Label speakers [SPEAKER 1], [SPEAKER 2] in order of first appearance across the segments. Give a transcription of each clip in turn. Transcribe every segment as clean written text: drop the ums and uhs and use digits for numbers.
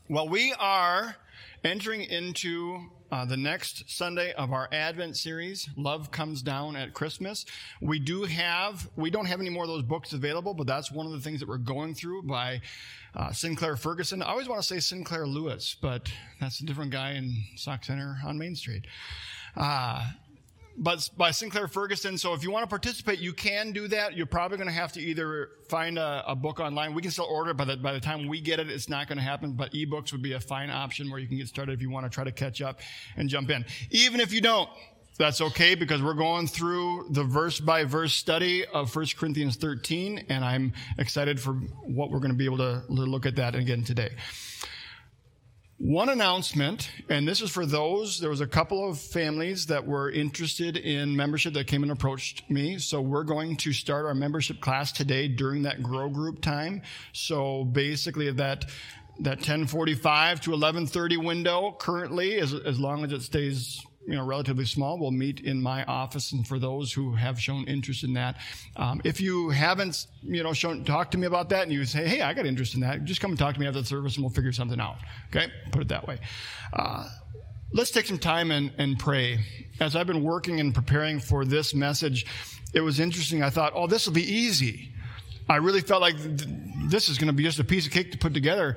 [SPEAKER 1] Well, we are entering into the next Sunday of our Advent series, Love Comes Down at Christmas. We don't have any more of those books available, but that's one of the things that we're going through by Sinclair Ferguson. I always want to say Sinclair Lewis, but that's a different guy in Sauk Center on Main Street. But by Sinclair Ferguson. So if you want to participate, you can do that. You're probably going to have to either find a book online. We can still order it. By the time we get it, it's not going to happen. But ebooks would be a fine option where you can get started if you want to try to catch up and jump in. Even if you don't, that's okay, because we're going through the verse-by-verse study of 1 Corinthians 13, and I'm excited for what we're going to be able to look at that again today. One announcement, and this is for those, there was a couple of families that were interested in membership that came and approached me. So we're going to start our membership class today during that grow group time. So basically that 10:45 to 11:30 window currently, as long as it stays relatively small, we'll meet in my office. And for those who have shown interest in that, if you haven't, talk to me about that and you say, hey, I got interest in that, just come and talk to me after the service and we'll figure something out. Okay? Put it that way. Let's take some time and pray. As I've been working and preparing for this message, it was interesting. I thought, this will be easy. I really felt like this is going to be just a piece of cake to put together.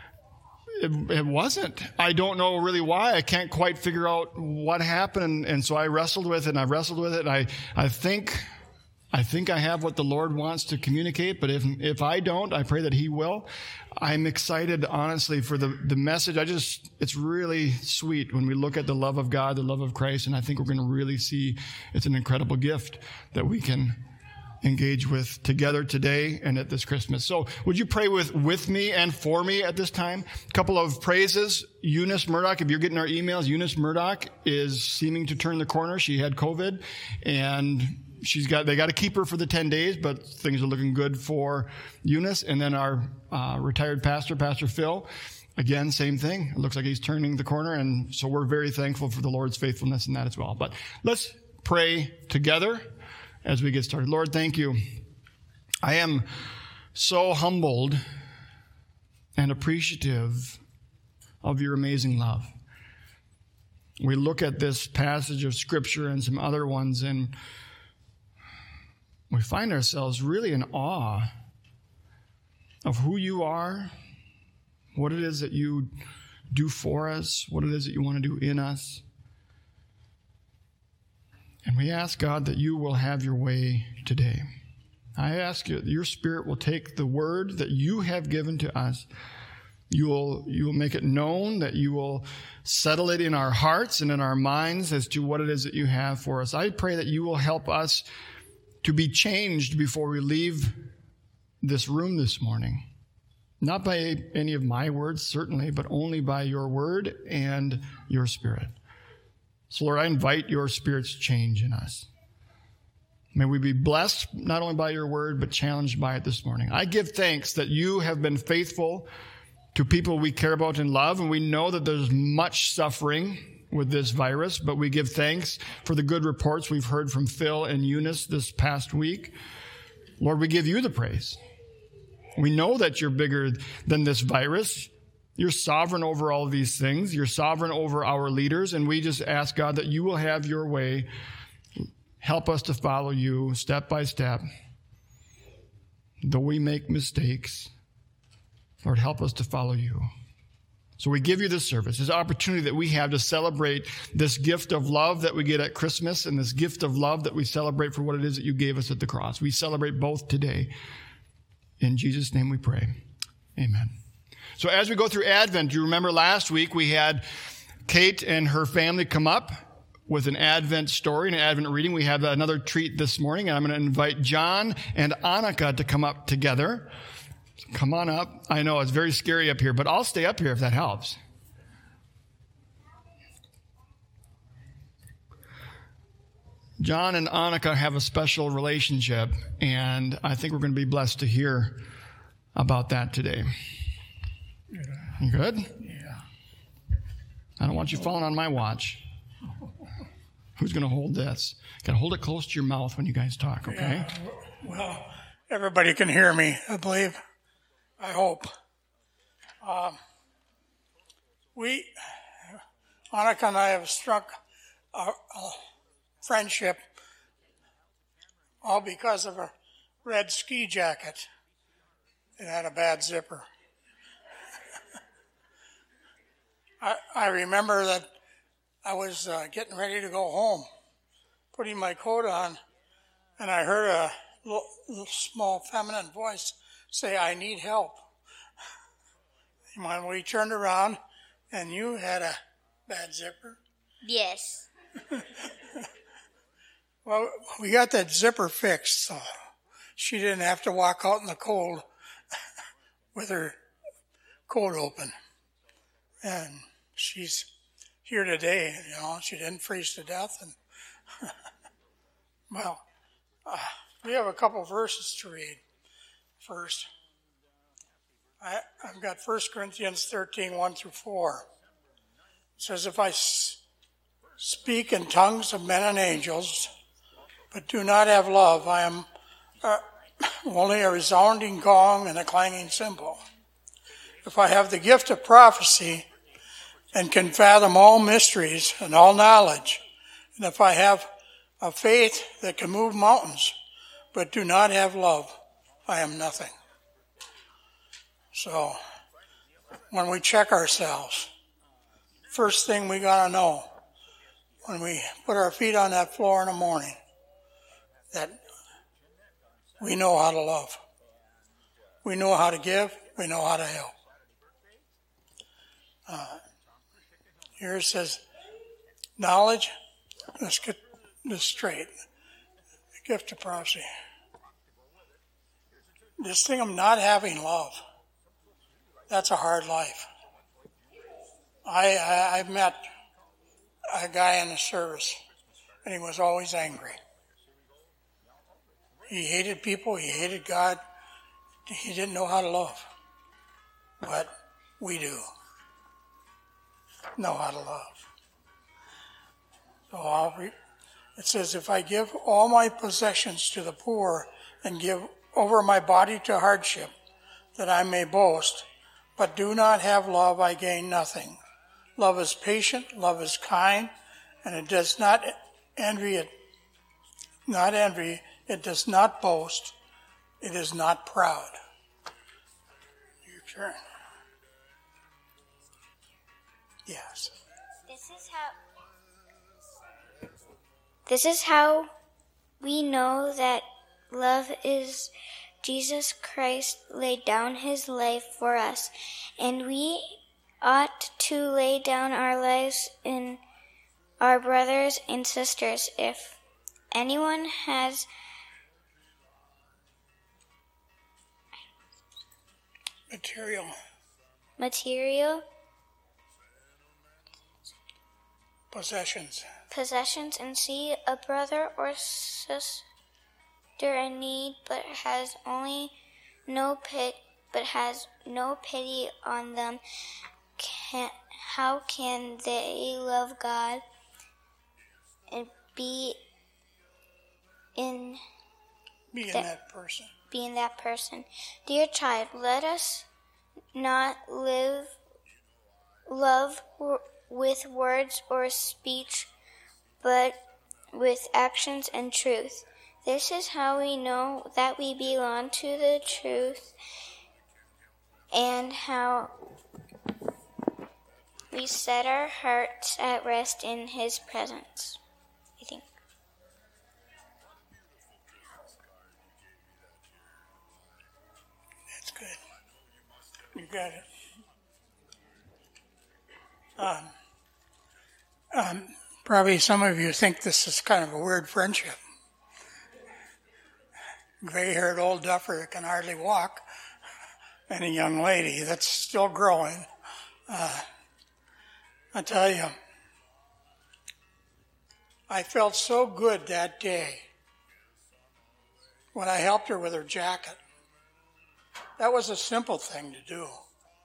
[SPEAKER 1] It wasn't. I don't know really why. I can't quite figure out what happened. And so I wrestled with it and I wrestled with it. I think I have what the Lord wants to communicate, but if I don't, I pray that He will. I'm excited, honestly, for the message. It's really sweet when we look at the love of God, the love of Christ, and I think we're going to really see it's an incredible gift that we can engage with together today and at this Christmas. So would you pray with me and for me at this time? A couple of praises. Eunice Murdoch, if you're getting our emails, Eunice Murdoch is seeming to turn the corner. She had COVID and they got to keep her for the 10 days, but things are looking good for Eunice. And then our retired pastor, Pastor Phil, again, same thing. It looks like he's turning the corner. And so we're very thankful for the Lord's faithfulness in that as well. But let's pray together as we get started. Lord, thank you. I am so humbled and appreciative of your amazing love. We look at this passage of Scripture and some other ones, and we find ourselves really in awe of who you are, what it is that you do for us, what it is that you want to do in us. And we ask, God, that you will have your way today. I ask you that your Spirit will take the word that you have given to us. You will make it known, that you will settle it in our hearts and in our minds as to what it is that you have for us. I pray that you will help us to be changed before we leave this room this morning. Not by any of my words, certainly, but only by your word and your Spirit. So, Lord, I invite your Spirit's change in us. May we be blessed not only by your word, but challenged by it this morning. I give thanks that you have been faithful to people we care about and love, and we know that there's much suffering with this virus, but we give thanks for the good reports we've heard from Phil and Eunice this past week. Lord, we give you the praise. We know that you're bigger than this virus. You're sovereign over all of these things. You're sovereign over our leaders. And we just ask, God, that you will have your way. Help us to follow you step by step. Though we make mistakes, Lord, help us to follow you. So we give you this service, this opportunity that we have to celebrate this gift of love that we get at Christmas and this gift of love that we celebrate for what it is that you gave us at the cross. We celebrate both today. In Jesus' name we pray. Amen. So as we go through Advent, you remember last week we had Kate and her family come up with an Advent story, an Advent reading. We have another treat this morning, and I'm going to invite John and Annika to come up together. So come on up. I know it's very scary up here, but I'll stay up here if that helps. John and Annika have a special relationship, and I think we're going to be blessed to hear about that today. You good?
[SPEAKER 2] Yeah.
[SPEAKER 1] I don't want you falling on my watch. Who's going to hold this? Got to hold it close to your mouth when you guys talk, okay?
[SPEAKER 2] Yeah. Well, everybody can hear me, I believe. I hope. Annika and I have struck a friendship all because of a red ski jacket. It had a bad zipper. I remember that I was getting ready to go home, putting my coat on, and I heard a little small feminine voice say, "I need help." And when we turned around, and you had a bad zipper.
[SPEAKER 3] Yes.
[SPEAKER 2] Well, we got that zipper fixed, so she didn't have to walk out in the cold with her coat open. And she's here today, she didn't freeze to death. And well, we have a couple verses to read. First, I've got 1 Corinthians 13, 1 through 4. It says, "If I speak in tongues of men and angels, but do not have love, I am only a resounding gong and a clanging cymbal. If I have the gift of prophecy and can fathom all mysteries and all knowledge, and if I have a faith that can move mountains, but do not have love, I am nothing." So, when we check ourselves, first thing we got to know when we put our feet on that floor in the morning, that we know how to love. We know how to give. We know how to help. Here it says, knowledge. Let's get this straight. The gift of prophecy. This thing of not having love, that's a hard life. I've met a guy in the service, and he was always angry. He hated people. He hated God. He didn't know how to love. But we do know how to love. So it says, "If I give all my possessions to the poor and give over my body to hardship, that I may boast, but do not have love, I gain nothing. Love is patient, love is kind, and it does not envy, it does not boast, it is not proud." Your turn. Yes.
[SPEAKER 3] This is how we know that love is Jesus Christ laid down his life for us, and we ought to lay down our lives in our brothers and sisters. If anyone has material
[SPEAKER 2] possessions
[SPEAKER 3] and see a brother or sister in need, but has no pity on them, how can they love God and be in that person? Dear child, let us not love with words or speech, but with actions and truth. This is how we know that we belong to the truth, and how we set our hearts at rest in his presence, I think.
[SPEAKER 2] That's good. You got it. Probably some of you think this is kind of a weird friendship. Gray-haired old duffer that can hardly walk, and a young lady that's still growing. I tell you, I felt so good that day when I helped her with her jacket. That was a simple thing to do,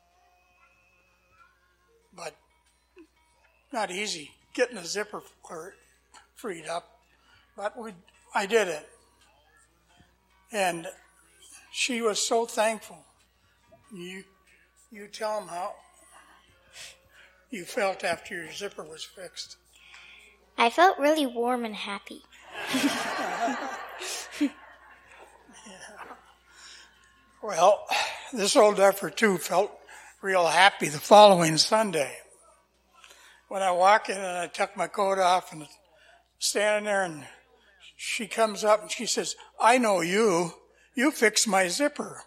[SPEAKER 2] but not easy getting the zipper freed up. But I did it, and she was so thankful. You tell them you felt after your zipper was fixed?
[SPEAKER 3] I felt really warm and happy.
[SPEAKER 2] Well, this old duffer, too, felt real happy the following Sunday. When I walk in and I tuck my coat off and standing there, and she comes up and she says, I know you. You fixed my zipper.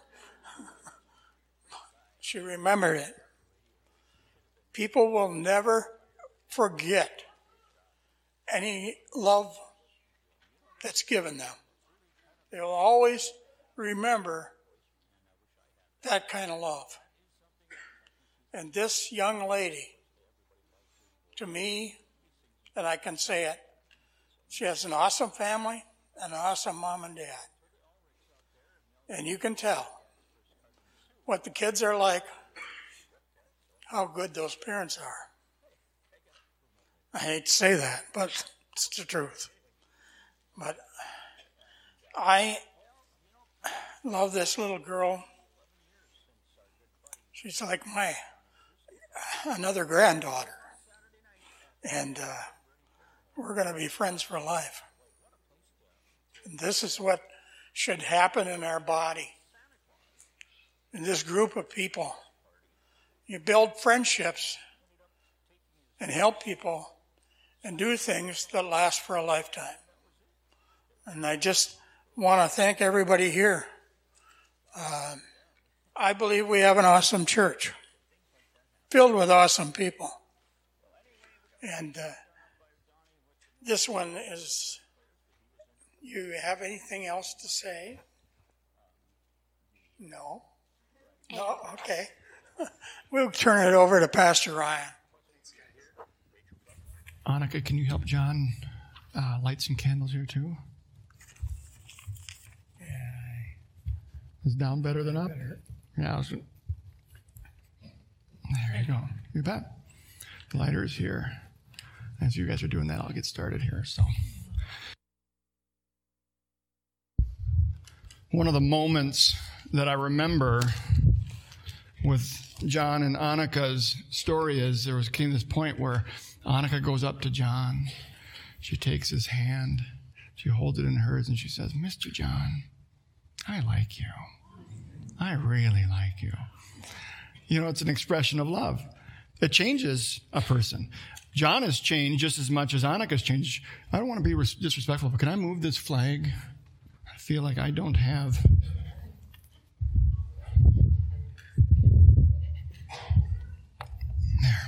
[SPEAKER 2] She remembered it. People will never forget any love that's given them. They'll always remember that kind of love. And this young lady, to me, and I can say it, she has an awesome family and an awesome mom and dad. And you can tell what the kids are like, how good those parents are. I hate to say that, but it's the truth. But I love this little girl. She's like another granddaughter. And we're going to be friends for life. And this is what should happen in our body. In this group of people, you build friendships and help people and do things that last for a lifetime. And I just want to thank everybody here. I believe we have an awesome church filled with awesome people. And this one is, you have anything else to say? No? No? Okay. We'll turn it over to Pastor Ryan.
[SPEAKER 1] Annika, can you help John light some candles here too? Yeah. Is down better than up? Yeah. There you go. You bet. The lighter is here. As you guys are doing that, I'll get started here. So, one of the moments that I remember with John and Annika's story is came this point where Annika goes up to John. She takes his hand. She holds it in hers and she says, Mr. John, I like you. I really like you. You know, it's an expression of love. It changes a person. John has changed just as much as Annika's changed. I don't want to be disrespectful, but can I move this flag? I feel like I don't have... There.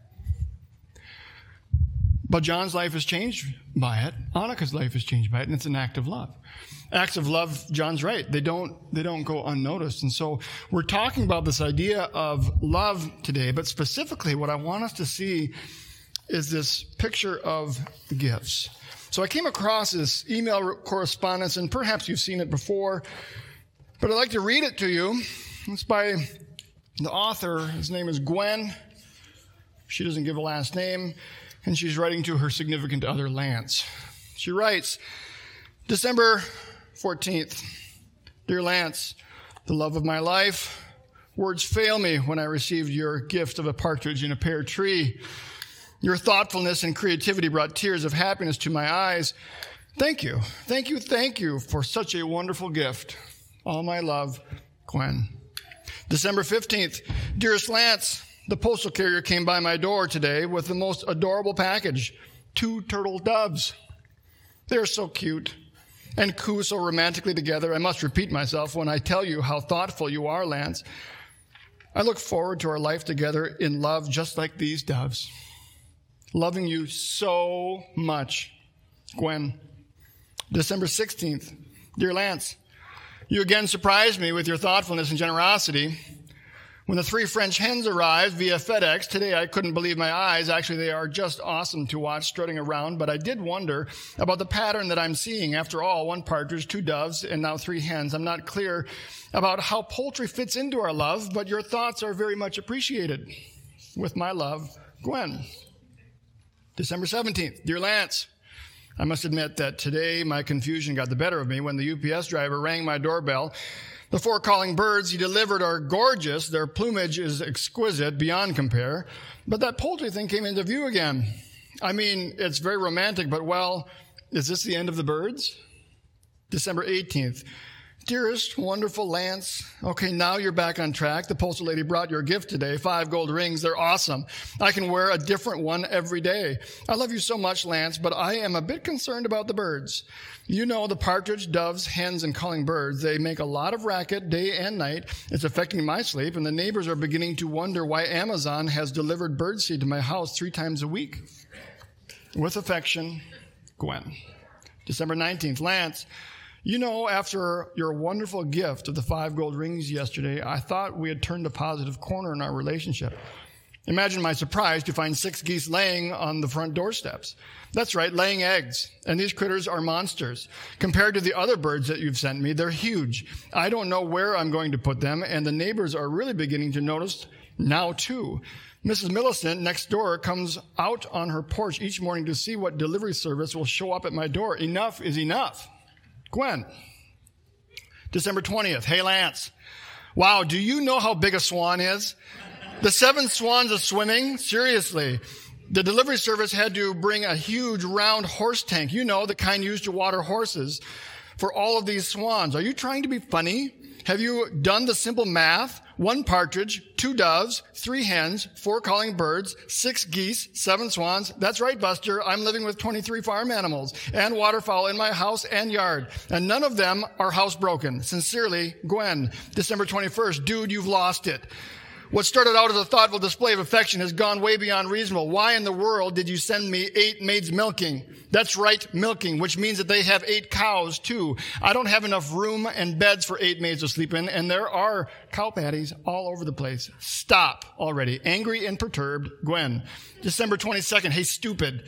[SPEAKER 1] But John's life is changed by it. Annika's life is changed by it, and it's an act of love. Acts of love, John's right. They don't go unnoticed. And so we're talking about this idea of love today, but specifically what I want us to see is this picture of gifts. So I came across this email correspondence, and perhaps you've seen it before, but I'd like to read it to you. It's by the author. His name is Gwen. She doesn't give a last name, and she's writing to her significant other, Lance. She writes, December 14th, Dear Lance, the love of my life, words fail me when I received your gift of a partridge in a pear tree. Your thoughtfulness and creativity brought tears of happiness to my eyes. Thank you. Thank you. Thank you for such a wonderful gift. All my love, Gwen. December 15th, Dearest Lance, the postal carrier came by my door today with the most adorable package, 2 turtle doves. They're so cute and coo so romantically together. I must repeat myself when I tell you how thoughtful you are, Lance. I look forward to our life together in love just like these doves. Loving you so much, Gwen. December 16th, Dear Lance, you again surprised me with your thoughtfulness and generosity. When the 3 French hens arrived via FedEx, today I couldn't believe my eyes. Actually, they are just awesome to watch strutting around, but I did wonder about the pattern that I'm seeing. After all, 1 partridge, 2 doves, and now 3 hens. I'm not clear about how poultry fits into our love, but your thoughts are very much appreciated. With my love, Gwen. December 17th, Dear Lance, I must admit that today my confusion got the better of me when the UPS driver rang my doorbell The 4 calling birds he delivered are gorgeous. Their plumage is exquisite, beyond compare. But that poultry thing came into view again. I mean, it's very romantic, but well, is this the end of the birds? December 18th. Dearest, wonderful Lance. Okay, now you're back on track. The postal lady brought your gift today, 5 gold rings. They're awesome. I can wear a different one every day. I love you so much, Lance, but I am a bit concerned about the birds. You know, the partridge, doves, hens, and calling birds, they make a lot of racket day and night. It's affecting my sleep, and the neighbors are beginning to wonder why Amazon has delivered birdseed to my house 3 times a week. With affection, Gwen. December 19th. Lance, you know, after your wonderful gift of the 5 gold rings yesterday, I thought we had turned a positive corner in our relationship. Imagine my surprise to find 6 geese laying on the front doorsteps. That's right, laying eggs. And these critters are monsters. Compared to the other birds that you've sent me, they're huge. I don't know where I'm going to put them, and the neighbors are really beginning to notice now, too. Mrs. Millicent next door comes out on her porch each morning to see what delivery service will show up at my door. Enough is enough. Gwen. December 20th. Hey, Lance. Wow, do you know how big a swan is? The 7 swans are swimming? Seriously. The delivery service had to bring a huge round horse tank, you know, the kind used to water horses, for all of these swans. Are you trying to be funny? Have you done the simple math? 1 partridge, 2 doves, 3 hens, 4 calling birds, 6 geese, 7 swans. That's right, Buster. I'm living with 23 farm animals and waterfowl in my house and yard. And none of them are housebroken. Sincerely, Gwen. December 21st. Dude, you've lost it. What started out as a thoughtful display of affection has gone way beyond reasonable. Why in the world did you send me 8 maids milking? That's right, milking, which means that they have 8 cows too. I don't have enough room and beds for 8 maids to sleep in, and there are cow patties all over the place. Stop already. Angry and perturbed, Gwen. December 22nd. Hey, stupid.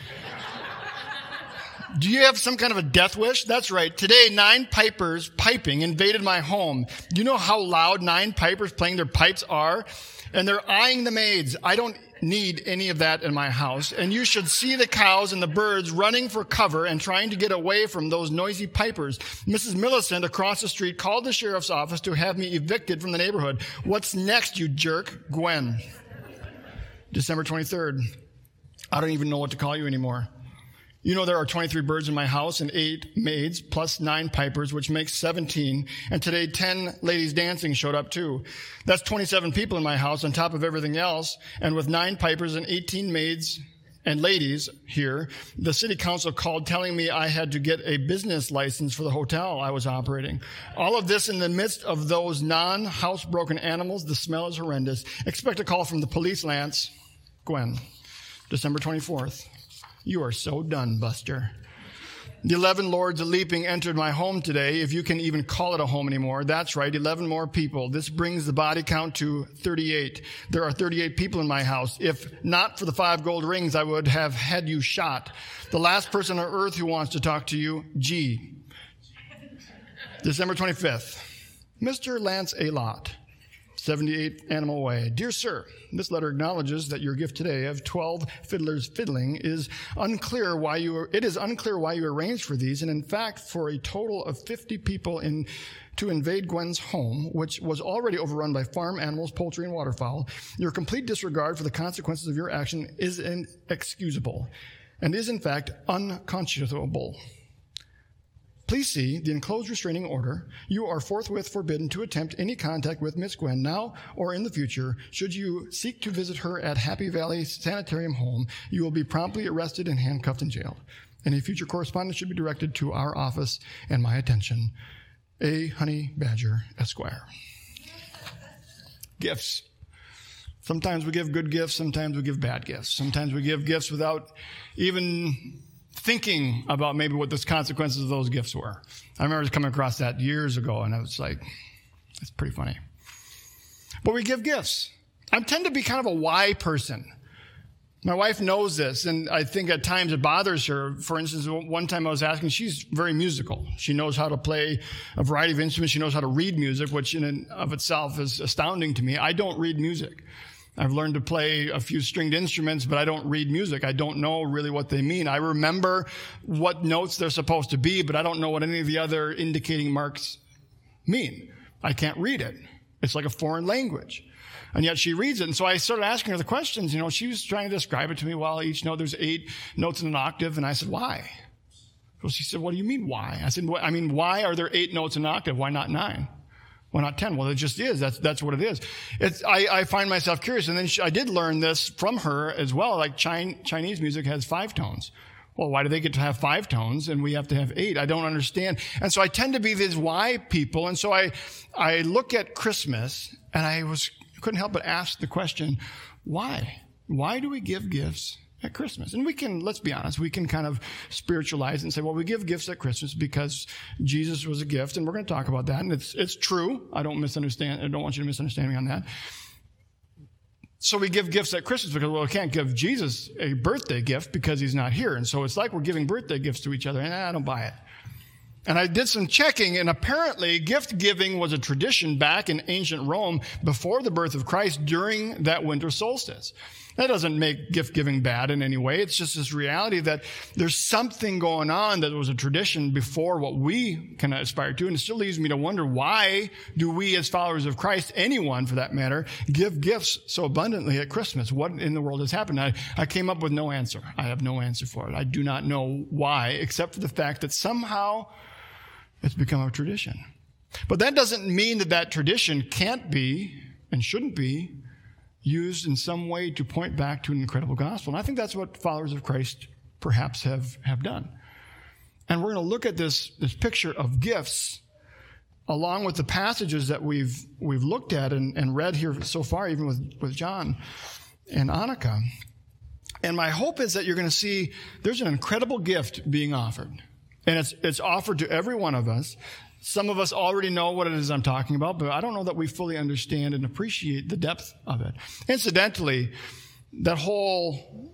[SPEAKER 1] Do you have some kind of a death wish? That's right. Today, 9 pipers piping invaded my home. Do you know how loud 9 pipers playing their pipes are? And they're eyeing the maids. I don't need any of that in my house. And you should see the cows and the birds running for cover and trying to get away from those noisy pipers. Mrs. Millicent across the street called the sheriff's office to have me evicted from the neighborhood. What's next, you jerk? Gwen. December 23rd. I don't even know what to call you anymore. You know, there are 23 birds in my house and 8 maids plus 9 pipers, which makes 17. And today 10 ladies dancing showed up too. That's 27 people in my house on top of everything else. And with 9 pipers and 18 maids and ladies here, the city council called telling me I had to get a business license for the hotel I was operating. All of this in the midst of those non-housebroken animals. The smell is horrendous. Expect a call from the police, Lance. Gwen. December 24th. You are so done, Buster. The 11 lords of leaping entered my home today, if you can even call it a home anymore. That's right, 11 more people. This brings the body count to 38. There are 38 people in my house. If not for the 5 gold rings, I would have had you shot. The last person on earth who wants to talk to you, G. December 25th. Mr. Lance A. Lott, 78 Animal Way. Dear Sir, this letter acknowledges that your gift today of 12 fiddlers fiddling is unclear why you arranged for these, and in fact for a total of 50 people to invade Gwen's home, which was already overrun by farm animals, poultry, and waterfowl. Your complete disregard for the consequences of your action is inexcusable and is in fact unconscionable. Please see the enclosed restraining order. You are forthwith forbidden to attempt any contact with Miss Gwen now or in the future. Should you seek to visit her at Happy Valley Sanitarium Home, you will be promptly arrested and handcuffed and jailed. Any future correspondence should be directed to our office and my attention. A. Honey Badger, Esquire. Gifts. Sometimes we give good gifts, sometimes we give bad gifts. Sometimes we give gifts without even thinking about maybe what the consequences of those gifts were. I remember coming across that years ago, and I was like, it's pretty funny. But we give gifts. I tend to be kind of a why person. My wife knows this, and I think at times it bothers her. For instance, one time I was asking, she's very musical. She knows how to play a variety of instruments. She knows how to read music, which in and of itself is astounding to me. I don't read music. I've learned to play a few stringed instruments, but I don't read music. I don't know really what they mean. I remember what notes they're supposed to be, but I don't know what any of the other indicating marks mean. I can't read it. It's like a foreign language. And yet she reads it. And so I started asking her the questions. She was trying to describe it to me. Well, each note, there's 8 notes in an octave. And I said, why? Well, she said, what do you mean, why? I said, why are there 8 notes in an octave? Why not 9? Why not 10? Well, it just is. That's what it is. I find myself curious. And then I did learn this from her as well. Like Chinese music has 5 tones. Well, why do they get to have 5 tones and we have to have 8? I don't understand. And so I tend to be these why people. And so I look at Christmas and I couldn't help but ask the question, why? Why do we give gifts at Christmas? And let's be honest, we can kind of spiritualize and say, well, we give gifts at Christmas because Jesus was a gift, and we're going to talk about that. And it's true. I don't want you to misunderstand me on that. So we give gifts at Christmas because, we can't give Jesus a birthday gift because he's not here. And so it's like we're giving birthday gifts to each other, and I don't buy it. And I did some checking, and apparently gift giving was a tradition back in ancient Rome before the birth of Christ during that winter solstice. That doesn't make gift giving bad in any way. It's just this reality that there's something going on that was a tradition before what we can aspire to. And it still leaves me to wonder, why do we as followers of Christ, anyone for that matter, give gifts so abundantly at Christmas? What in the world has happened? I came up with no answer. I have no answer for it. I do not know why, except for the fact that somehow it's become a tradition. But that doesn't mean that tradition can't be and shouldn't be used in some way to point back to an incredible gospel. And I think that's what followers of Christ perhaps have done. And we're going to look at this picture of gifts along with the passages that we've looked at and read here so far, even with John and Annika. And my hope is that you're going to see there's an incredible gift being offered. And it's offered to every one of us. Some of us already know what it is I'm talking about, but I don't know that we fully understand and appreciate the depth of it. Incidentally, that whole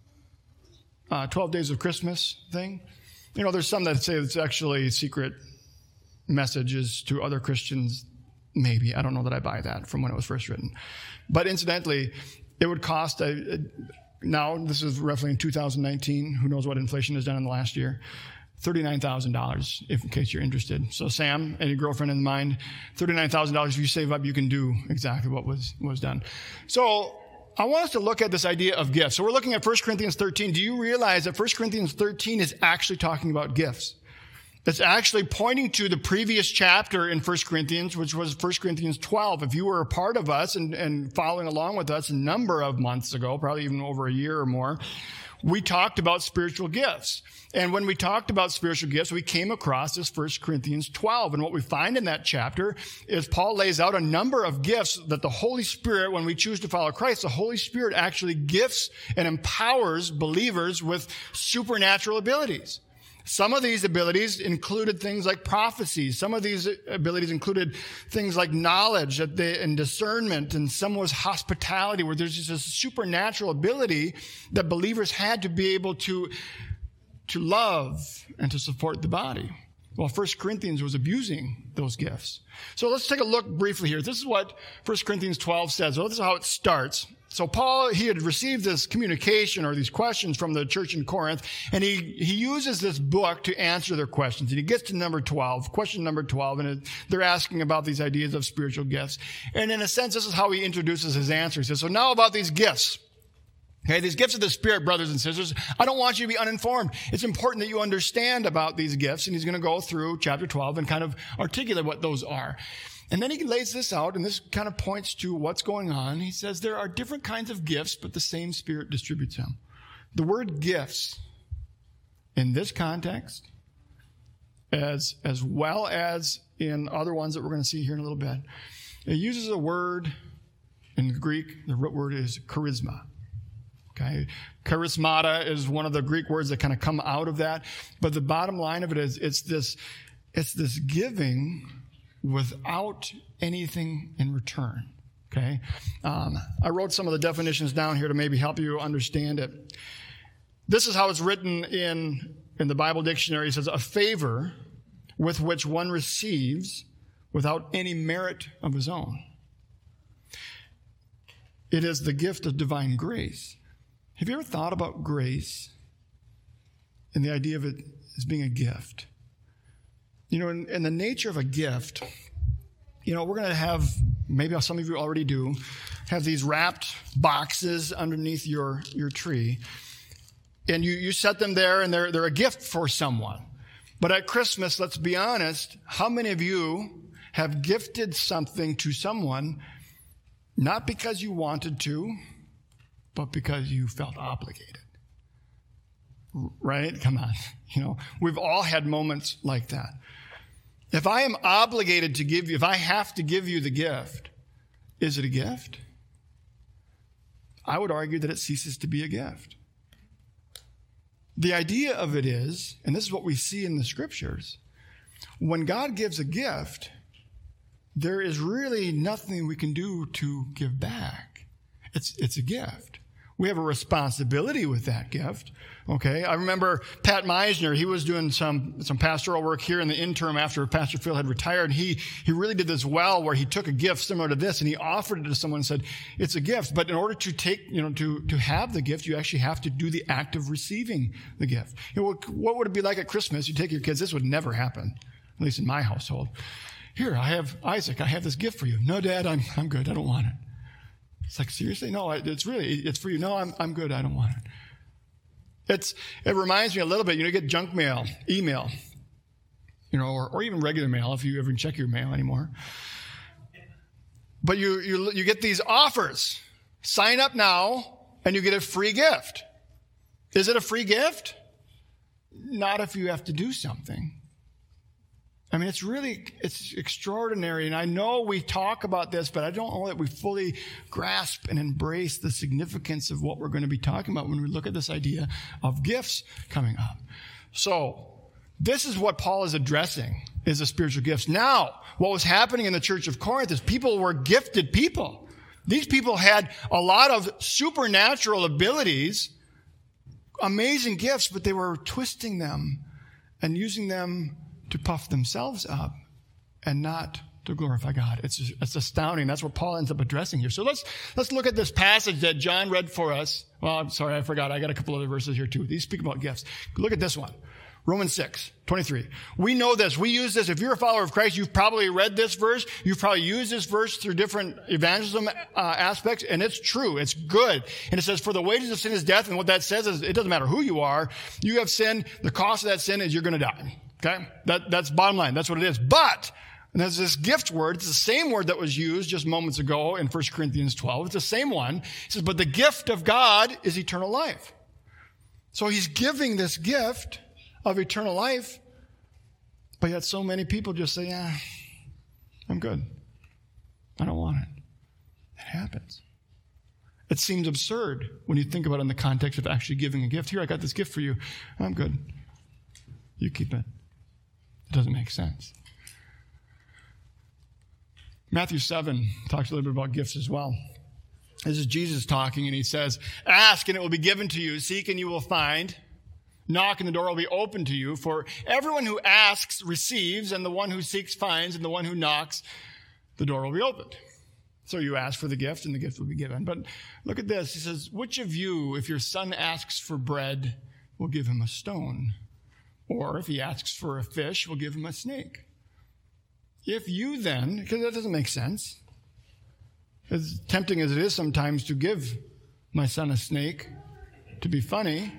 [SPEAKER 1] 12 days of Christmas thing, there's some that say it's actually secret messages to other Christians. Maybe. I don't know that I buy that from when it was first written. But incidentally, it would cost, now this is roughly in 2019, who knows what inflation has done in the last year, $39,000, in case you're interested. So Sam and your girlfriend in mind, $39,000, if you save up, you can do exactly what was done. So I want us to look at this idea of gifts. So we're looking at 1 Corinthians 13. Do you realize that 1 Corinthians 13 is actually talking about gifts? It's actually pointing to the previous chapter in 1 Corinthians, which was 1 Corinthians 12. If you were a part of us and following along with us a number of months ago, probably even over a year or more, we talked about spiritual gifts. And when we talked about spiritual gifts, we came across this 1 Corinthians 12. And what we find in that chapter is Paul lays out a number of gifts that the Holy Spirit, when we choose to follow Christ, the Holy Spirit actually gifts and empowers believers with supernatural abilities. Some of these abilities included things like prophecies. Some of these abilities included things like knowledge and discernment, and some was hospitality, where there's just a supernatural ability that believers had to be able to love and to support the body. Well, 1 Corinthians was abusing those gifts. So let's take a look briefly here. This is what 1 Corinthians 12 says. Well, this is how it starts. So Paul, he had received this communication or these questions from the church in Corinth, and he uses this book to answer their questions. And he gets to question number 12, and they're asking about these ideas of spiritual gifts. And in a sense, this is how he introduces his answer. He says, so now about these gifts. Okay, these gifts of the Spirit, brothers and sisters, I don't want you to be uninformed. It's important that you understand about these gifts, and he's going to go through chapter 12 and kind of articulate what those are. And then he lays this out, and this kind of points to what's going on. He says there are different kinds of gifts, but the same Spirit distributes them. The word gifts, in this context, as well as in other ones that we're going to see here in a little bit, it uses a word in Greek. The root word is charisma. Okay, charismata is one of the Greek words that kind of come out of that. But the bottom line of it is it's this giving without anything in return. Okay, I wrote some of the definitions down here to maybe help you understand it. This is how it's written in the Bible dictionary. It says, a favor with which one receives without any merit of his own. It is the gift of divine grace. Have you ever thought about grace and the idea of it as being a gift? In the nature of a gift, we're going to have, maybe some of you already do, have these wrapped boxes underneath your tree. And you set them there, and they're a gift for someone. But at Christmas, let's be honest, how many of you have gifted something to someone not because you wanted to, but because you felt obligated? Right? Come on. We've all had moments like that. If I am obligated to give you, if I have to give you the gift, is it a gift? I would argue that it ceases to be a gift. The idea of it is, and this is what we see in the scriptures, when God gives a gift, there is really nothing we can do to give back. It's a gift. We have a responsibility with that gift. Okay, I remember Pat Meisner. He was doing some pastoral work here in the interim after Pastor Phil had retired. He really did this well, where he took a gift similar to this and he offered it to someone and said, "It's a gift." But in order to take, to have the gift, you actually have to do the act of receiving the gift. What would it be like at Christmas? You take your kids. This would never happen, at least in my household. Here, I have Isaac. I have this gift for you. No, Dad, I'm good. I don't want it. It's like, seriously? No, it's for you. No, I'm good. I don't want it. It reminds me a little bit, you get junk mail, email, or even regular mail if you ever check your mail anymore. But you get these offers. Sign up now and you get a free gift. Is it a free gift? Not if you have to do something. I mean, it's extraordinary. And I know we talk about this, but I don't know that we fully grasp and embrace the significance of what we're going to be talking about when we look at this idea of gifts coming up. So this is what Paul is addressing, is the spiritual gifts. Now, what was happening in the church of Corinth is people were gifted people. These people had a lot of supernatural abilities, amazing gifts, but they were twisting them and using them to puff themselves up and not to glorify God. It's astounding. That's what Paul ends up addressing here. So let's look at this passage that John read for us. Well, I'm sorry, I forgot. I got a couple other verses here too. These speak about gifts. Look at this one. Romans 6:23. We know this. We use this. If you're a follower of Christ, you've probably read this verse. You've probably used this verse through different evangelism aspects, and it's true. It's good. And it says, for the wages of sin is death. And what that says is, it doesn't matter who you are. You have sinned. The cost of that sin is you're going to die. Okay? That's bottom line. That's what it is. But there's this gift word. It's the same word that was used just moments ago in 1 Corinthians 12. It's the same one. It says, but the gift of God is eternal life. So he's giving this gift of eternal life, but yet so many people just say, I'm good. I don't want it. It happens. It seems absurd when you think about it in the context of actually giving a gift. Here, I got this gift for you. I'm good. You keep it. It doesn't make sense. Matthew 7 talks a little bit about gifts as well. This is Jesus talking, and he says, ask and it will be given to you. Seek and you will find. Knock and the door will be open to you. For everyone who asks receives, and the one who seeks finds, and the one who knocks, the door will be opened. So you ask for the gift, and the gift will be given. But look at this. He says, which of you, if your son asks for bread, will give him a stone? Or if he asks for a fish, will give him a snake? If you then, because that doesn't make sense, as tempting as it is sometimes to give my son a snake to be funny,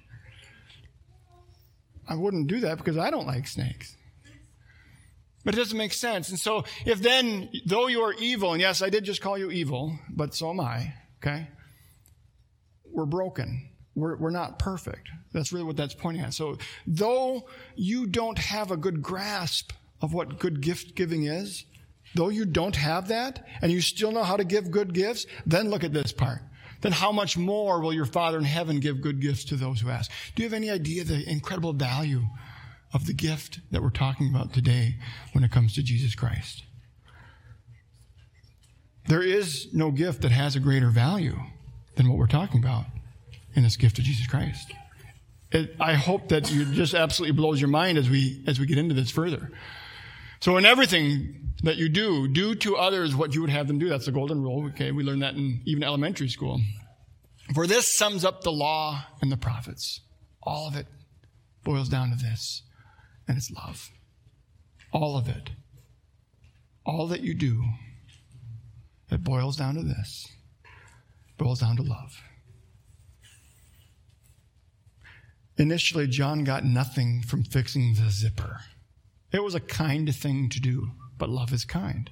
[SPEAKER 1] I wouldn't do that because I don't like snakes. But it doesn't make sense. And so if then, though you are evil, and yes, I did just call you evil, but so am I, okay? We're broken. We're not perfect. That's really what that's pointing at. So though you don't have a good grasp of what good gift giving is, though you don't have that, and you still know how to give good gifts, then look at this part. Then how much more will your Father in heaven give good gifts to those who ask? Do you have any idea the incredible value of the gift that we're talking about today when it comes to Jesus Christ? There is no gift that has a greater value than what we're talking about in this gift of Jesus Christ. I hope that it just absolutely blows your mind as we get into this further. So in everything that you do to others what you would have them do. That's the golden rule. Okay, we learned that in even elementary school. For this sums up the law and the prophets. All of it boils down to this, and it's love. All of it. all that you do, it boils down to this. It boils down to love. Initially, John got nothing from fixing the zipper. It was a kind thing to do, but love is kind.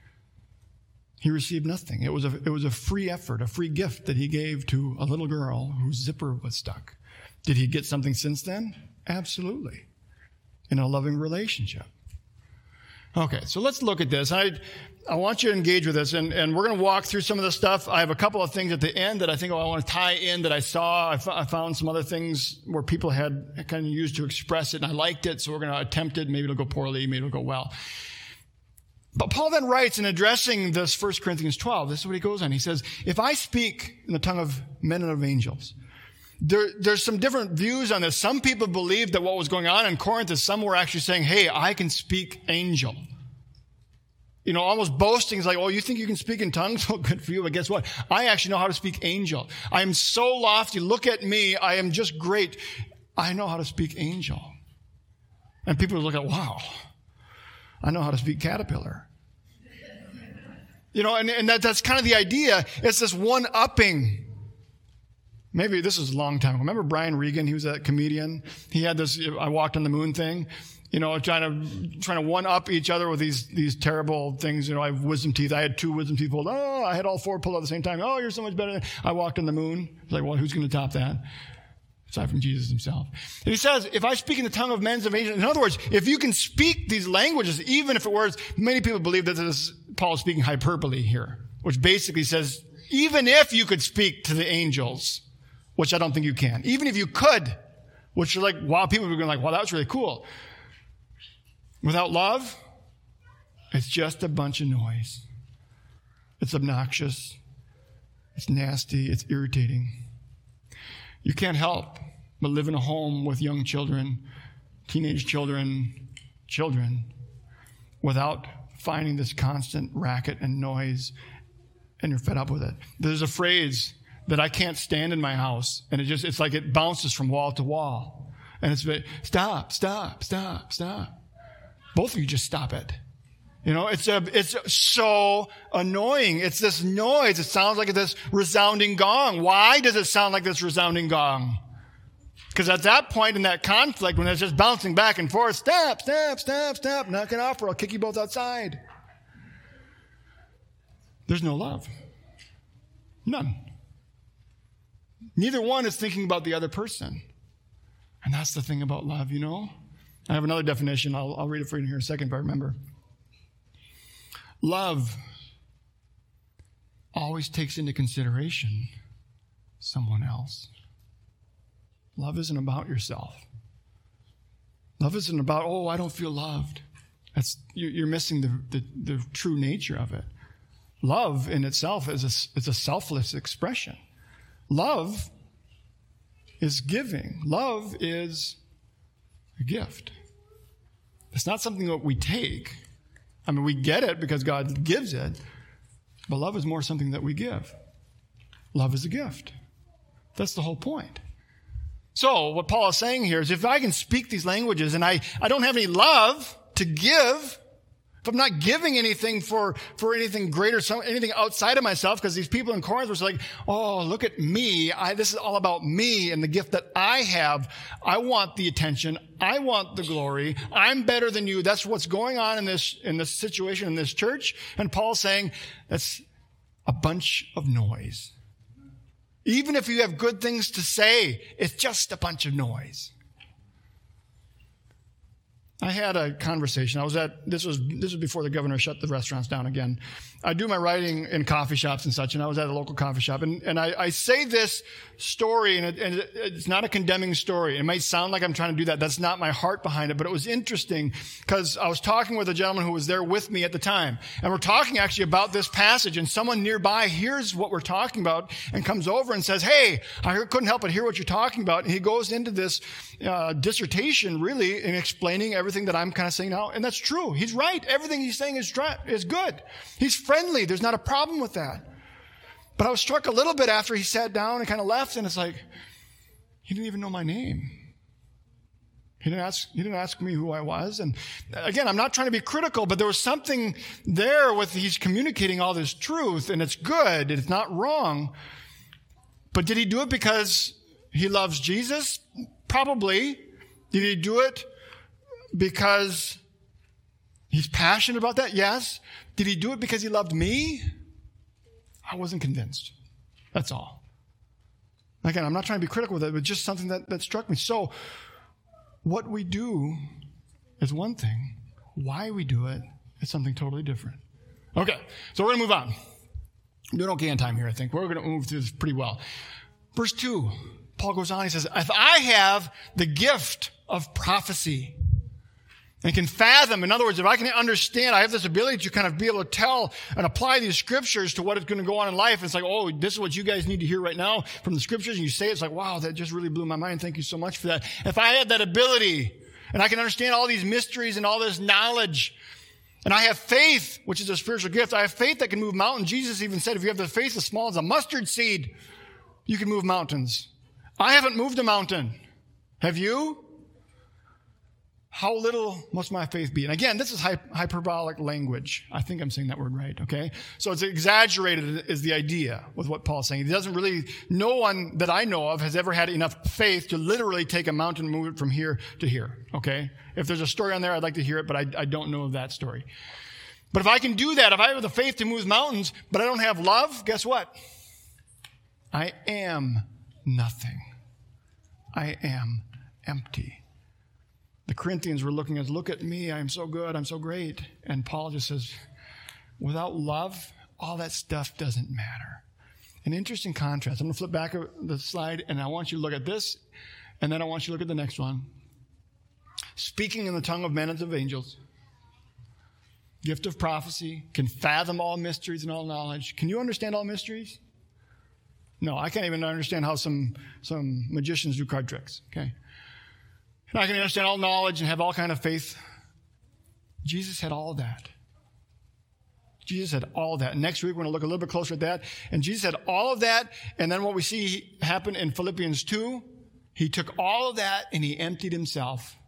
[SPEAKER 1] He received nothing. It was a free effort, a free gift that he gave to a little girl whose zipper was stuck. Did he get something since then? Absolutely. In a loving relationship. Okay, so let's look at this. I want you to engage with this, and we're going to walk through some of this stuff. I have a couple of things at the end that I think I want to tie in that I saw. I found some other things where people had kind of used to express it, and I liked it, so we're going to attempt it. Maybe it'll go poorly, maybe it'll go well. But Paul then writes in addressing this 1 Corinthians 12, this is what he goes on. He says, if I speak in the tongue of men and of angels, there's some different views on this. Some people believe that what was going on in Corinth is some were actually saying, hey, I can speak angel. You know, almost boasting is like, oh, you think you can speak in tongues? Well, good for you. But guess what? I actually know how to speak angel. I am so lofty. Look at me. I am just great. I know how to speak angel. And people look at, wow, I know how to speak caterpillar. You know, and that's kind of the idea. It's this one-upping. Maybe this was a long time ago. Remember Brian Regan? He was a comedian. He had this I walked on the moon thing. You know, trying to one-up each other with these terrible things. You know, I have wisdom teeth. I had 2 wisdom teeth pulled. Oh, I had all 4 pulled at the same time. Oh, you're so much better. I walked on the moon. It's like, well, who's going to top that? Aside from Jesus himself. And he says, if I speak in the tongue of men and of angels, in other words, if you can speak these languages, even if it were, many people believe that this is Paul speaking hyperbole here, which basically says, even if you could speak to the angels, which I don't think you can. Even if you could, which are like, wow, people are going like, wow, that was really cool. Without love, it's just a bunch of noise. It's obnoxious. It's nasty. It's irritating. You can't help but live in a home with young children, teenage children, without finding this constant racket and noise, and you're fed up with it. There's a phrase that I can't stand in my house, and it's like it bounces from wall to wall. And it's stop. Both of you just stop it. You know, it's so annoying. It's this noise. It sounds like this resounding gong. Why does it sound like this resounding gong? Because at that point in that conflict, when it's just bouncing back and forth, stop, knock it off or I'll kick you both outside. There's no love. None. Neither one is thinking about the other person. And that's the thing about love, you know. I have another definition. I'll read it for you in here in a second, but remember. Love always takes into consideration someone else. Love isn't about yourself. Love isn't about, oh, I don't feel loved. You're missing the true nature of it. Love in itself is a selfless expression. Love is giving. Love is a gift. It's not something that we take. I mean, we get it because God gives it, but love is more something that we give. Love is a gift. That's the whole point. So what Paul is saying here is if I can speak these languages and I don't have any love to give, if I'm not giving anything for anything greater, anything outside of myself, because these people in Corinth were like, oh, look at me. This is all about me and the gift that I have. I want the attention. I want the glory. I'm better than you. That's what's going on in this situation in this church. And Paul's saying that's a bunch of noise. Even if you have good things to say, it's just a bunch of noise. I had a conversation. This was before the governor shut the restaurants down again. I do my writing in coffee shops and such, and I was at a local coffee shop. And I say this story, and it's not a condemning story. It might sound like I'm trying to do that. That's not my heart behind it. But it was interesting because I was talking with a gentleman who was there with me at the time. And we're talking actually about this passage, and someone nearby hears what we're talking about and comes over and says, hey, I couldn't help but hear what you're talking about. And he goes into this dissertation, really, in explaining everything that I'm kind of saying now. And that's true. He's right. Everything he's saying is good. He's friendly. There's not a problem with that. But I was struck a little bit after he sat down and kind of left, and it's like, he didn't even know my name. He didn't ask me who I was. And again, I'm not trying to be critical, but there was something there with he's communicating all this truth, and it's good, it's not wrong. But did he do it because he loves Jesus? Probably. Did he do it because he's passionate about that? Yes. Did he do it because he loved me? I wasn't convinced. That's all. Again, I'm not trying to be critical with it, but just something that struck me. So, what we do is one thing. Why we do it is something totally different. Okay, so we're going to move on. I'm doing okay on time here, I think. We're going to move through this pretty well. Verse 2, Paul goes on, he says, if I have the gift of prophecy and can fathom, in other words, if I can understand, I have this ability to kind of be able to tell and apply these scriptures to what is going to go on in life. It's like, oh, this is what you guys need to hear right now from the scriptures. And you say, it's like, wow, that just really blew my mind. Thank you so much for that. If I had that ability and I can understand all these mysteries and all this knowledge, and I have faith, which is a spiritual gift. I have faith that can move mountains. Jesus even said, if you have the faith as small as a mustard seed, you can move mountains. I haven't moved a mountain. Have you? How little must my faith be? And again, this is hyperbolic language. I think I'm saying that word right, okay? So it's exaggerated is the idea with what Paul's saying. He doesn't really, no one that I know of has ever had enough faith to literally take a mountain and move it from here to here, okay? If there's a story on there, I'd like to hear it, but I don't know of that story. But if I can do that, if I have the faith to move mountains, but I don't have love, guess what? I am nothing. I am empty. The Corinthians were looking at, look at me, I'm so good, I'm so great. And Paul just says, without love, all that stuff doesn't matter. An interesting contrast. I'm going to flip back the slide, and I want you to look at this, and then I want you to look at the next one. Speaking in the tongue of men and of angels, gift of prophecy, can fathom all mysteries and all knowledge. Can you understand all mysteries? No, I can't even understand how some magicians do card tricks, okay? And I can understand all knowledge and have all kind of faith. Jesus had all of that. Jesus had all of that. Next week, we're going to look a little bit closer at that. And Jesus had all of that. And then what we see happen in Philippians 2, he took all of that and he emptied himself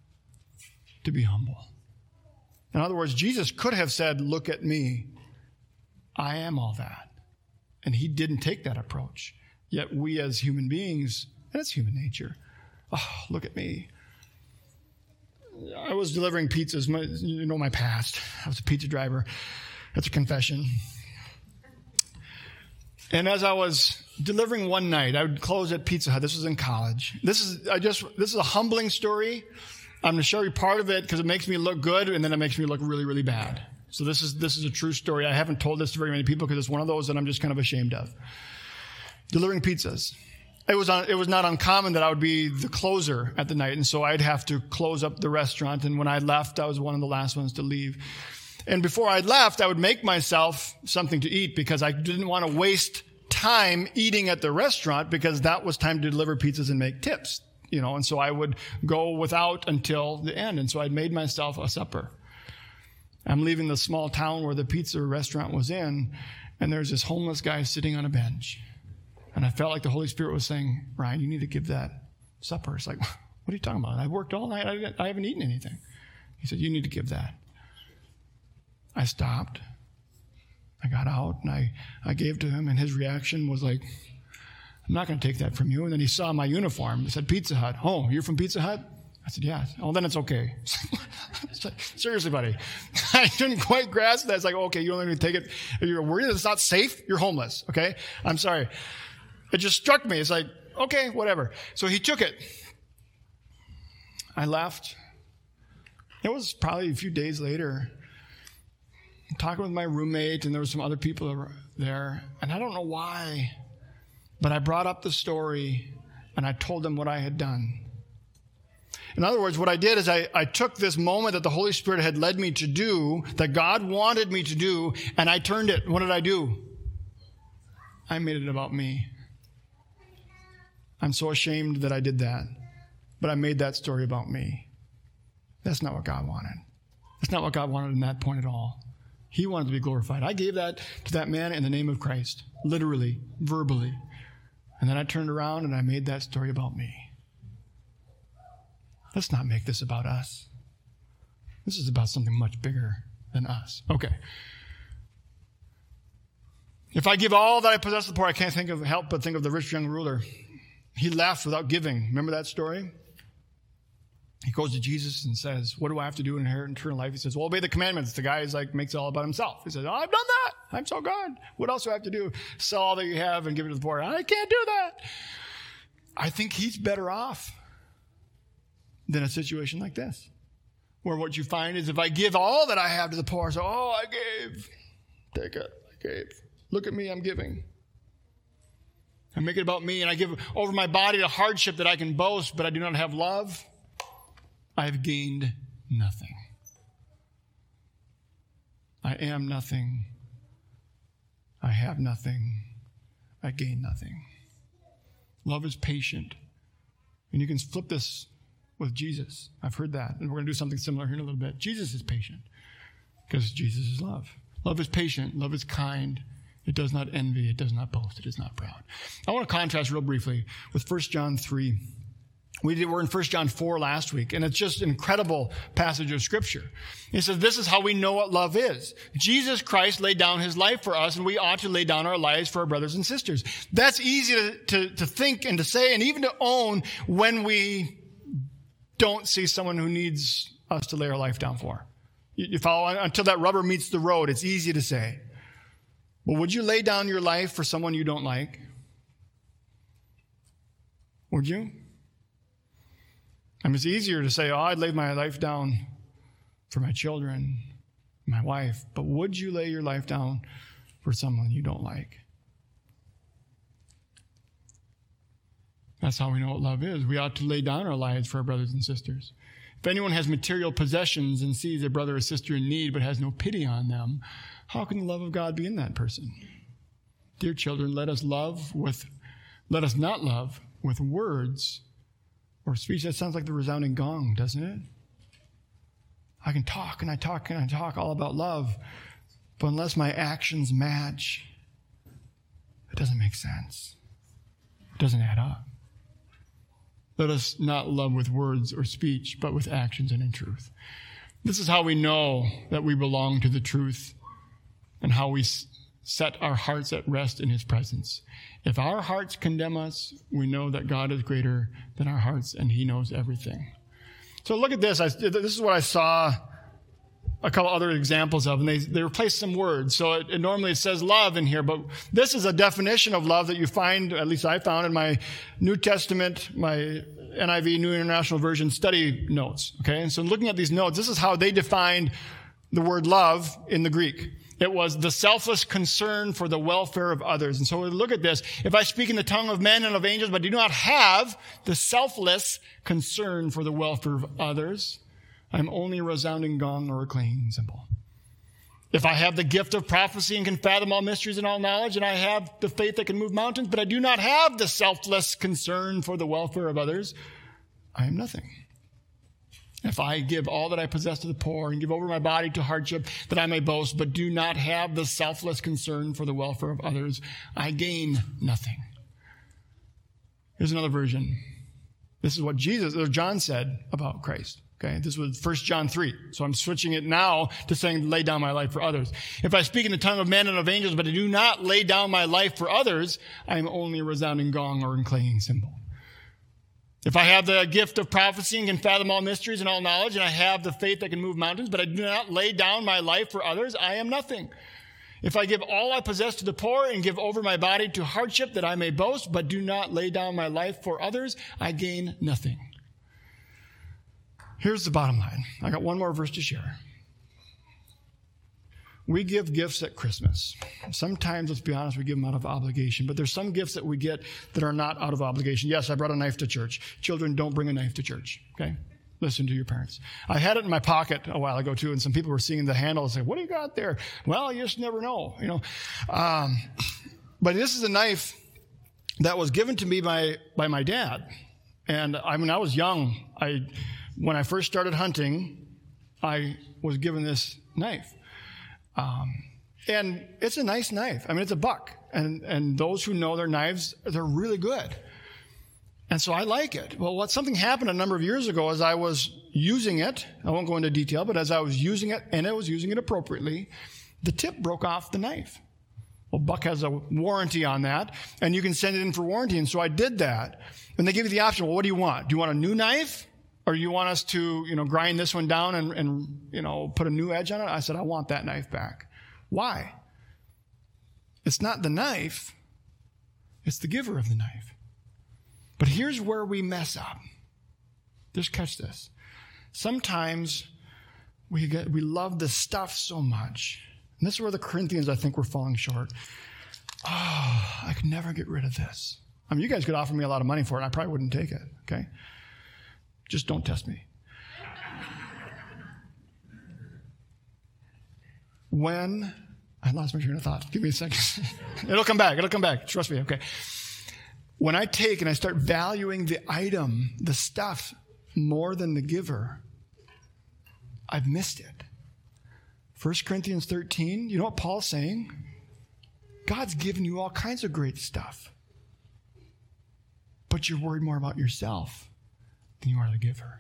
[SPEAKER 1] to be humble. In other words, Jesus could have said, look at me. I am all that. And he didn't take that approach. Yet we as human beings, and it's human nature, oh, look at me. I was delivering pizzas. You know my past. I was a pizza driver. That's a confession. And as I was delivering one night, I would close at Pizza Hut. This was in college. This is a humbling story. I'm going to show you part of it because it makes me look good, and then it makes me look really, really bad. So this is a true story. I haven't told this to very many people because it's one of those that I'm just kind of ashamed of. Delivering pizzas. It was not uncommon that I would be the closer at the night, and so I'd have to close up the restaurant, and when I left, I was one of the last ones to leave. And before I left, I would make myself something to eat because I didn't want to waste time eating at the restaurant because that was time to deliver pizzas and make tips, and so I would go without until the end, and so I'd made myself a supper. I'm leaving the small town where the pizza restaurant was in, and there's this homeless guy sitting on a bench. And I felt like the Holy Spirit was saying, Ryan, you need to give that supper. It's like, what are you talking about? I worked all night. I haven't eaten anything. He said, you need to give that. I stopped. I got out, and I gave to him, and his reaction was like, I'm not going to take that from you. And then he saw my uniform. It said Pizza Hut. Oh, you're from Pizza Hut? I said, yeah. Oh, then it's okay. Seriously, buddy. I didn't quite grasp that. It's like, okay, you only need to take it. If you're worried that it's not safe, you're homeless, okay? I'm sorry. It just struck me. It's like, okay, whatever. So he took it. I left. It was probably a few days later. I'm talking with my roommate, and there were some other people there. And I don't know why, but I brought up the story, and I told them what I had done. In other words, what I did is I took this moment that the Holy Spirit had led me to do, that God wanted me to do, and I turned it. What did I do? I made it about me. I'm so ashamed that I did that, but I made that story about me. That's not what God wanted. That's not what God wanted in that point at all. He wanted to be glorified. I gave that to that man in the name of Christ, literally, verbally. And then I turned around and I made that story about me. Let's not make this about us. This is about something much bigger than us. Okay. If I give all that I possess to the poor, I can't help but think of the rich young ruler. He left without giving. Remember that story? He goes to Jesus and says, what do I have to do to inherit eternal life? He says, well, obey the commandments. The guy is makes it all about himself. He says, oh, I've done that. I'm so good. What else do I have to do? Sell all that you have and give it to the poor. I can't do that. I think he's better off than a situation like this, where what you find is if I give all that I have to the poor, so, I gave. Take it. I gave. Look at me, I'm giving. I make it about me, and I give over my body to hardship that I can boast, but I do not have love. I have gained nothing. I am nothing. I have nothing. I gain nothing. Love is patient. And you can flip this with Jesus. I've heard that. And we're going to do something similar here in a little bit. Jesus is patient because Jesus is love. Love is patient. Love is kind. It does not envy. It does not boast. It is not proud. I want to contrast real briefly with 1 John 3. We're in 1 John 4 last week, and it's just an incredible passage of Scripture. It says, this is how we know what love is. Jesus Christ laid down his life for us, and we ought to lay down our lives for our brothers and sisters. That's easy to think and to say, and even to own when we don't see someone who needs us to lay our life down for. You follow? Until that rubber meets the road, it's easy to say. But would you lay down your life for someone you don't like? Would you? I mean, it's easier to say, I'd lay my life down for my children, my wife. But would you lay your life down for someone you don't like? That's how we know what love is. We ought to lay down our lives for our brothers and sisters. If anyone has material possessions and sees a brother or sister in need but has no pity on them, how can the love of God be in that person? Dear children, let us not love with words or speech. That sounds like the resounding gong, doesn't it? I can talk and I talk and I talk all about love, but unless my actions match, it doesn't make sense. It doesn't add up. Let us not love with words or speech, but with actions and in truth. This is how we know that we belong to the truth and how we set our hearts at rest in his presence. If our hearts condemn us, we know that God is greater than our hearts and he knows everything. So look at this. This is what I saw a couple other examples of, and they replaced some words. So it normally says love in here, but this is a definition of love that you find, at least I found in my New Testament, my NIV, New International Version study notes. Okay, and so looking at these notes, this is how they defined the word love in the Greek. It was the selfless concern for the welfare of others. And so we look at this. If I speak in the tongue of men and of angels, but do not have the selfless concern for the welfare of others, I'm only a resounding gong or a clanging cymbal. If I have the gift of prophecy and can fathom all mysteries and all knowledge, and I have the faith that can move mountains, but I do not have the selfless concern for the welfare of others, I am nothing. If I give all that I possess to the poor and give over my body to hardship that I may boast, but do not have the selfless concern for the welfare of others, I gain nothing. Here's another version. This is what John said about Christ. Okay, this was 1 John 3. So I'm switching it now to saying lay down my life for others. If I speak in the tongue of men and of angels, but I do not lay down my life for others, I am only a resounding gong or a clanging cymbal. If I have the gift of prophecy and can fathom all mysteries and all knowledge, and I have the faith that can move mountains, but I do not lay down my life for others, I am nothing. If I give all I possess to the poor and give over my body to hardship that I may boast, but do not lay down my life for others, I gain nothing. Here's the bottom line. I got one more verse to share. We give gifts at Christmas. Sometimes, let's be honest, we give them out of obligation, but there's some gifts that we get that are not out of obligation. Yes, I brought a knife to church. Children, don't bring a knife to church, okay? Listen to your parents. I had it in my pocket a while ago, too, and some people were seeing the handle and saying, what do you got there? Well, you just never know, you know. But this is a knife that was given to me by my dad. And when I was young, when I first started hunting, I was given this knife. And it's a nice knife. I mean, it's a buck. And those who know their knives, they're really good. And so I like it. Well, something happened a number of years ago as I was using it. I won't go into detail, but as I was using it, and I was using it appropriately, the tip broke off the knife. Well, Buck has a warranty on that, and you can send it in for warranty. And so I did that. And they give you the option, well, what do you want? Do you want a new knife? Or do you want us to, grind this one down and put a new edge on it? I said, I want that knife back. Why? It's not the knife. It's the giver of the knife. But here's where we mess up. Just catch this. Sometimes we love the stuff so much. And this is where the Corinthians, I think, were falling short. Oh, I could never get rid of this. I mean, you guys could offer me a lot of money for it, and I probably wouldn't take it, okay? Just don't test me. When I lost my train of thought. Give me a second. It'll come back. Trust me, okay? When I take and I start valuing the item, the stuff, more than the giver, I've missed it. 1 Corinthians 13, you know what Paul's saying? God's given you all kinds of great stuff. But you're worried more about yourself than you are the giver.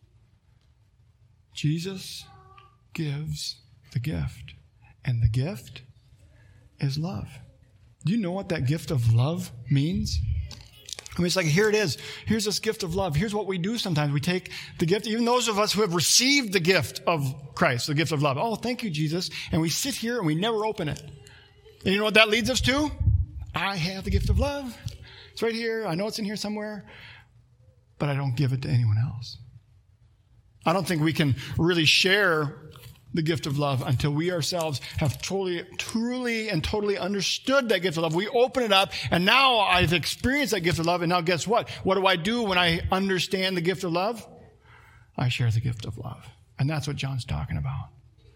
[SPEAKER 1] Jesus gives the gift. And the gift is love. Do you know what that gift of love means? I mean, it's like, here it is. Here's this gift of love. Here's what we do sometimes. We take the gift, even those of us who have received the gift of Christ, the gift of love. Oh, thank you, Jesus. And we sit here and we never open it. And you know what that leads us to? I have the gift of love. It's right here. I know it's in here somewhere. But I don't give it to anyone else. I don't think we can really share the gift of love until we ourselves have truly and totally understood that gift of love. We open it up, and now I've experienced that gift of love, and now guess what? What do I do when I understand the gift of love? I share the gift of love. And that's what John's talking about.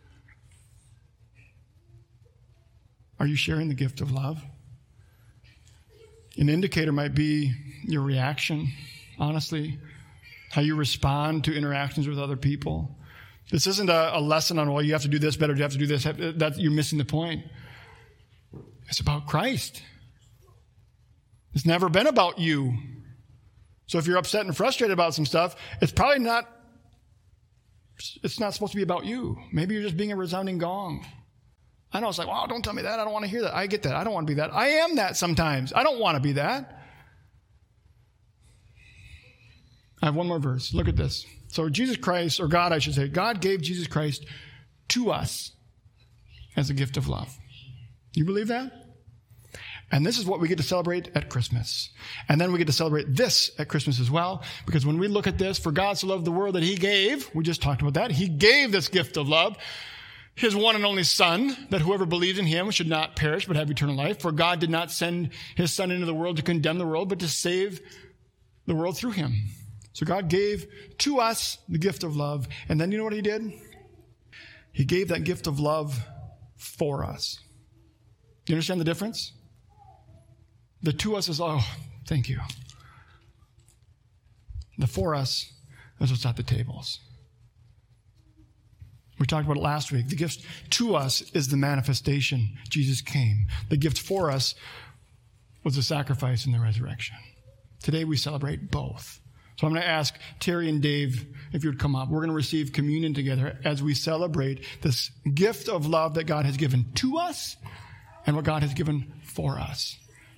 [SPEAKER 1] Are you sharing the gift of love? An indicator might be your reaction, honestly, how you respond to interactions with other people. This isn't a lesson on, well, you have to do this better, you have to do this. You're missing the point. It's about Christ. It's never been about you. So if you're upset and frustrated about some stuff, it's not supposed to be about you. Maybe you're just being a resounding gong. I know it's like, wow, don't tell me that. I don't want to hear that. I get that. I don't want to be that. I am that sometimes. I don't want to be that. I have one more verse. Look at this. So Jesus Christ, or God, I should say, God gave Jesus Christ to us as a gift of love. You believe that? And this is what we get to celebrate at Christmas. And then we get to celebrate this at Christmas as well. Because when we look at this, for God so loved the world that he gave, we just talked about that, he gave this gift of love, his one and only Son, that whoever believes in him should not perish but have eternal life. For God did not send his Son into the world to condemn the world, but to save the world through him. So God gave to us the gift of love. And then you know what he did? He gave that gift of love for us. Do you understand the difference? The to us is, oh, thank you. The for us is what's at the tables. We talked about it last week. The gift to us is the manifestation. Jesus came. The gift for us was the sacrifice and the resurrection. Today we celebrate both. So I'm going to ask Terry and Dave if you would come up. We're going to receive communion together as we celebrate this gift of love that God has given to us and what God has given for us.